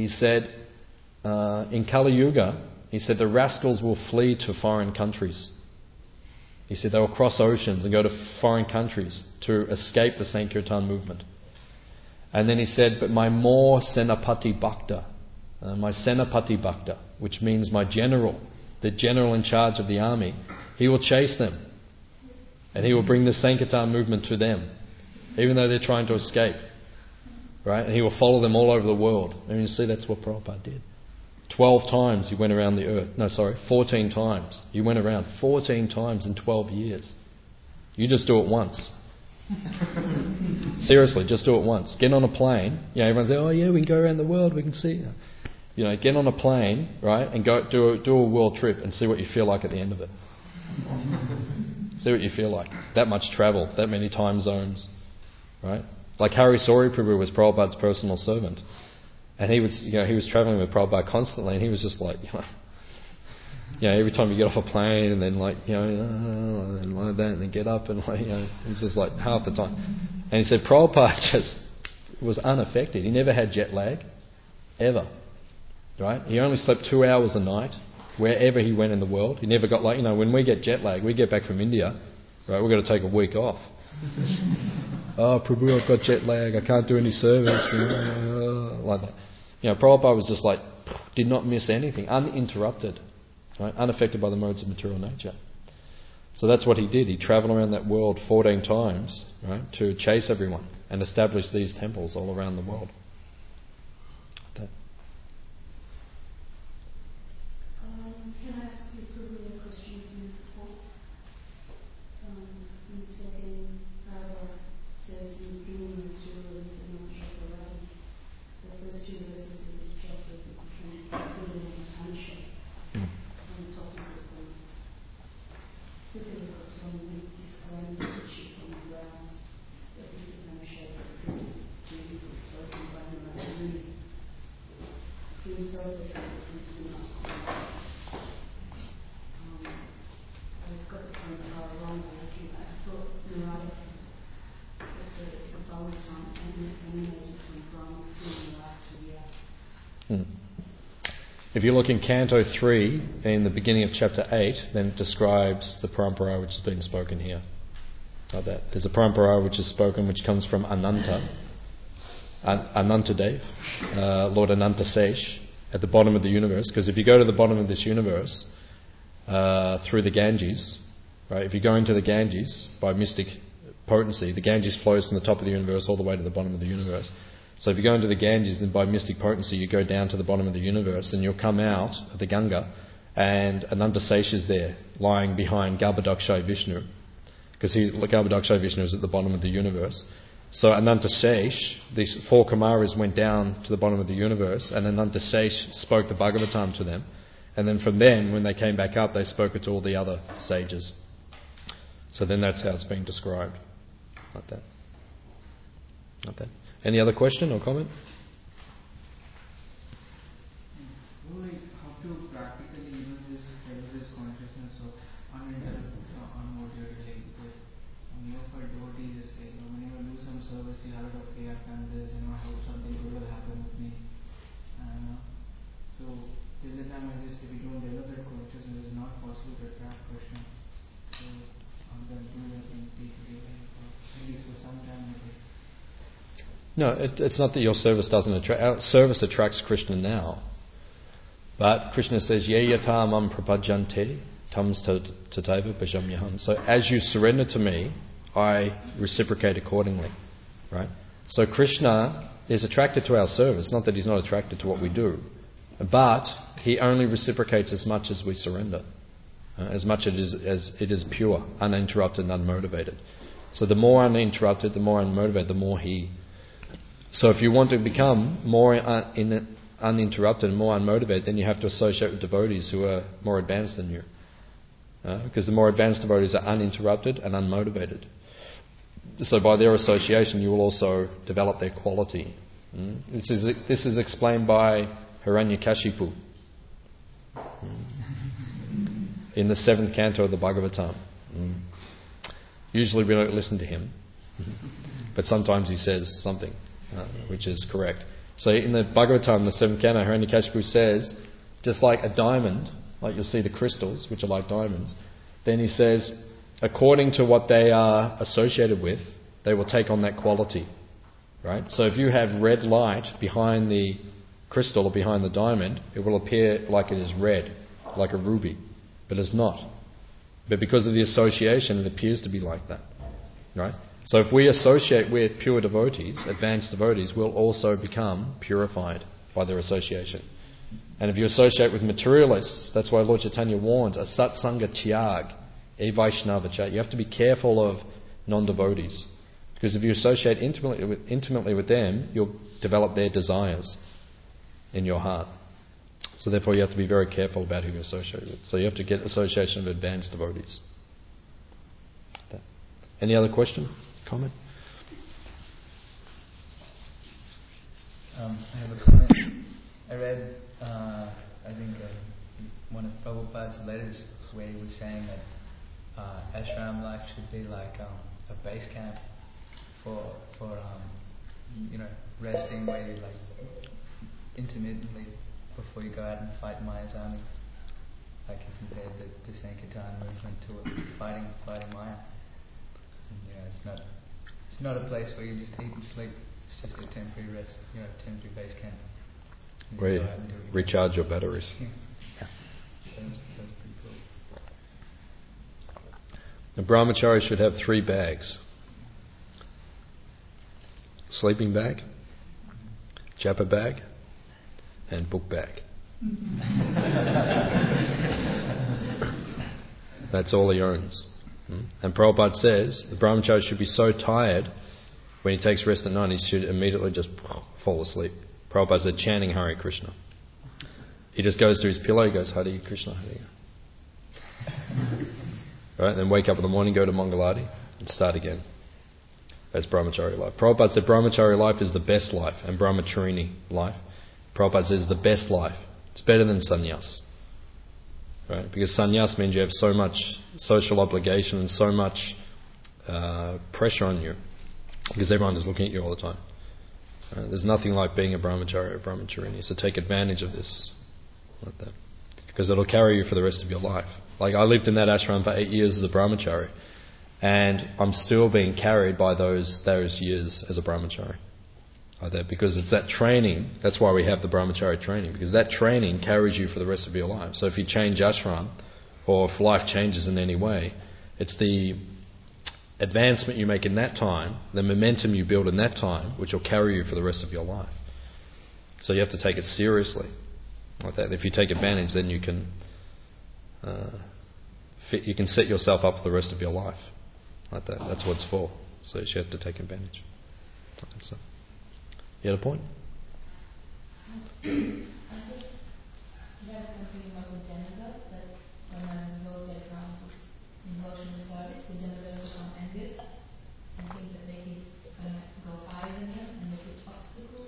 in Kali Yuga, he said, the rascals will flee to foreign countries. He said they will cross oceans and go to foreign countries to escape the Sankirtan movement. And then he said, but my more Senapati Bhakta, which means my general, the general in charge of the army, he will chase them. And he will bring the Sankirtan movement to them, even though they're trying to escape. Right? And he will follow them all over the world. And you see that's what Prabhupada did. 12 times he went around the earth. 14 times. He went around 14 times in 12 years. You just do it once. Seriously, just do it once. Get on a plane. Everyone's like, oh yeah, we can go around the world, we can see. Get on a plane, right, and go do a world trip and see what you feel like at the end of it. See what you feel like. That much travel, that many time zones, right? Like Hari Sauri Prabhu was Prabhupada's personal servant. And he was travelling with Prabhupada constantly, and he was just like, every time you get off a plane, and then and like that, and then get up, and it was just like half the time. And he said Prabhupada just was unaffected. He never had jet lag, ever, right? He only slept 2 hours a night, wherever he went in the world. He never got when we get jet lag, we get back from India, right? We've got to take a week off. Oh, Prabhu, I've got jet lag, I can't do any service, like that. Prabhupada was just did not miss anything, uninterrupted, right? Unaffected by the modes of material nature. So that's what he did. He travelled around that world 14 times, right, to chase everyone and establish these temples all around the world. Can I ask you a question before? In the second paragraph says in Doom and Zero is the knowledge of the right. The first two verses of this chapter become considered an Upanishad on top of the point. Simply because one describes the issue from the grounds that this Upanishad is a If you look in Canto 3, in the beginning of chapter 8, then it describes the parampara which is being spoken here. Like that. There's a parampara which is spoken which comes from Ananta, Anantadev, Lord Anantasesh, at the bottom of the universe. Because if you go to the bottom of this universe through the Ganges, right? If you go into the Ganges by mystic potency, the Ganges flows from the top of the universe all the way to the bottom of the universe. So if you go into the Ganges, then by mystic potency you go down to the bottom of the universe, and you'll come out of the Ganga, and Anantasesh is there, lying behind Garbhodakshay Vishnu, because Garbhodakshay Vishnu is at the bottom of the universe. So Anantasesh, these 4 Kumaras went down to the bottom of the universe, and Anantasesh spoke the Bhagavatam to them, and then from them, when they came back up, they spoke it to all the other sages. So then that's how it's being described, like that. Like that. Any other question or comment? How to practically use this consciousness of unmotivated, because for devotees, when you do some service, you have it, okay, I've done this, I hope something good will happen with me. So till the time if you don't develop that consciousness, it's not possible to attract Krishna. So I'm going to do that in day-to-day life, at least for some time. No, it's not that your service doesn't attract. Our service attracts Krishna now. But Krishna says, Ye yata mam prapajante tams tataiva bhajamyaham. So as you surrender to me, I reciprocate accordingly. Right? So Krishna is attracted to our service, not that he's not attracted to what we do. But he only reciprocates as much as we surrender. As much as it is pure, uninterrupted and unmotivated. So the more uninterrupted, the more unmotivated, the more he... So if you want to become more uninterrupted and more unmotivated, then you have to associate with devotees who are more advanced than you. Because the more advanced devotees are uninterrupted and unmotivated. So by their association, you will also develop their quality. This is explained by Hiranyakashipu in the 7th canto of the Bhagavatam. Usually we don't listen to him, but sometimes he says something which is correct. So in the Bhagavatam, the 7th canto, Hiranyakashipu says, just like a diamond, like you'll see the crystals, which are like diamonds, then he says, according to what they are associated with, they will take on that quality. Right? So if you have red light behind the crystal or behind the diamond, it will appear like it is red, like a ruby. But it's not. But because of the association, it appears to be like that. Right? So if we associate with pure devotees, advanced devotees, we'll also become purified by their association. And if you associate with materialists, that's why Lord Chaitanya warns, asatsanga tyag, e vaishnavacha. You have to be careful of non-devotees. Because if you associate intimately with them, you'll develop their desires in your heart. So therefore you have to be very careful about who you associate with. So you have to get association of advanced devotees. Any other question? Comment? I have a comment. I read, I think, one of Prabhupada's letters where he was saying that ashram life should be like a base camp for resting, where you intermittently before you go out and fight Maya's army. Like he compared the Sankirtan movement to fighting Maya. And, it's not a place where you just eat and sleep. It's just a temporary rest, temporary base camp. Where you recharge your batteries. Yeah. Sounds pretty cool. The brahmachari should have 3 bags. Sleeping bag, japa bag, and book bag. That's all he owns. And Prabhupada says the brahmachari should be so tired when he takes rest at night, he should immediately just fall asleep. Prabhupada said chanting Hare Krishna. He just goes to his pillow, he goes Hare Krishna, Hare Krishna. Right, then wake up in the morning, go to Mangaladi, and start again. That's brahmachari life. Prabhupada said brahmachari life is the best life, and brahmacharini life, Prabhupada says, the best life. It's better than sannyas. Right? Because sannyas means you have so much social obligation and so much pressure on you, because everyone is looking at you all the time. There's nothing like being a brahmachari or brahmacharini, so take advantage of this, like that, because it'll carry you for the rest of your life. Like I lived in that ashram for 8 years as a brahmachari, and I'm still being carried by those years as a brahmachari, like that, because it's that training. That's why we have the brahmachari training, because that training carries you for the rest of your life. So if you change ashram, or if life changes in any way, it's the advancement you make in that time, the momentum you build in that time, which will carry you for the rest of your life. So you have to take it seriously, like that. If you take advantage, then you can set yourself up for the rest of your life, like that. That's what it's for. So you have to take advantage. So, you had a point? I just read something about the demigods, that when those get around to devotional service, the demigods become envious and think that they can go higher than them and make it obstacles.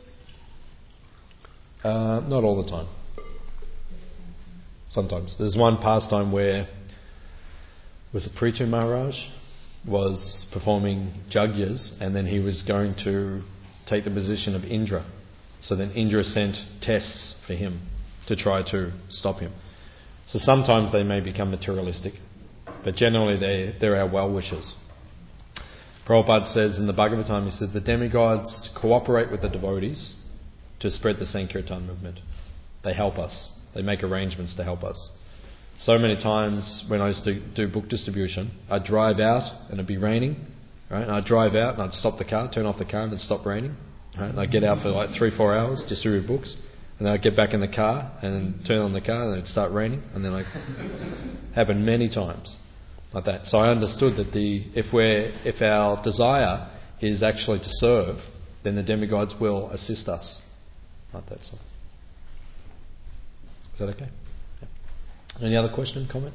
Not all the time. Sometimes. There's one pastime where was a Prithu Maharaj was performing jagyas, and then he was going to take the position of Indra. So then Indra sent tests for him to try to stop him. So sometimes they may become materialistic, but generally they're our well-wishers. Prabhupada says in the Bhagavatam, he says the demigods cooperate with the devotees to spread the Sankirtan movement. They help us. They make arrangements to help us. So many times when I used to do book distribution, I'd drive out and it'd be raining, right? And I'd drive out and I'd stop the car, turn off the car, and it'd stop raining. Right? And I'd get out for like 3-4 hours, distribute books, and then I'd get back in the car and turn on the car and it'd start raining, and then happened many times like that. So I understood that if our desire is actually to serve, then the demigods will assist us like that. So is that okay? Yeah. Any other question, comment?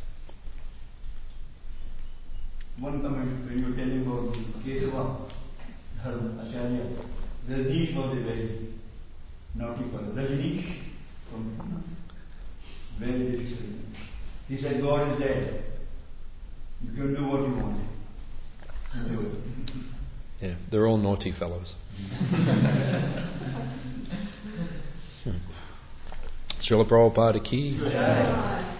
One comment when you were telling about the Kesava, her Acharya, Rajneesh was a very naughty fellow. Rajneesh, very difficult. He said, God is dead. You can do what you want. Do it. Yeah, they're all naughty fellows. Srila Prabhupada ki.